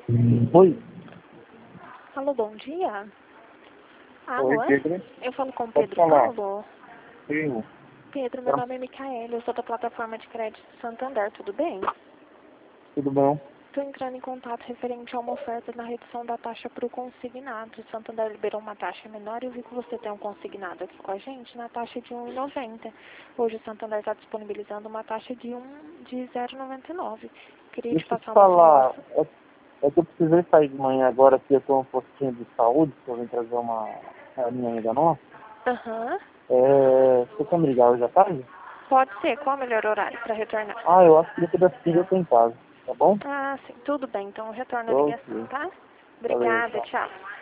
Oi. Alô, bom dia. Oi, Alô, Pedro. eu falo com o Pode Pedro falar. Paulo. Sim. Pedro, meu nome é Micaela, eu sou da plataforma de crédito Santander, tudo bem? Tudo bom? Estou entrando em contato referente a uma oferta na redução da taxa para o consignado. O Santander liberou uma taxa menor e eu vi que você tem um consignado aqui com a gente na taxa de R$ 1,90. Hoje o Santander está disponibilizando uma taxa de 0,99. Queria te Deixa eu te passar uma falar. simulação. É que eu precisei sair de manhã agora, que eu tô um postinho de saúde, que eu vim trazer uma minha amiga nossa. Aham. Você quer me ligar hoje à tarde? Pode ser. Qual o melhor horário para retornar? Eu acho que depois das 5 eu tô em casa, tá bom? Ah, sim. Tudo bem. Então eu retorno a ligação, Ok. tá? Valeu, Obrigada. tchau. Tchau.